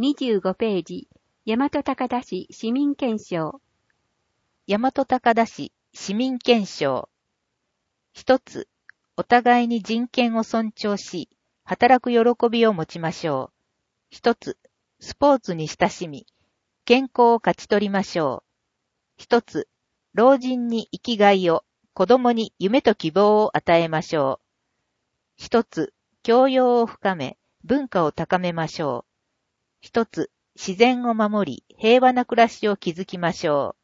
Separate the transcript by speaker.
Speaker 1: 25ページ、大和高田市市民憲章。
Speaker 2: 大和高田市市民憲章。一つ、お互いに人権を尊重し、働く喜びを持ちましょう。一つ、スポーツに親しみ、健康を勝ち取りましょう。一つ、老人に生きがいを、子供に夢と希望を与えましょう。一つ、教養を深め、文化を高めましょう。一つ、自然を守り、平和な暮らしを築きましょう。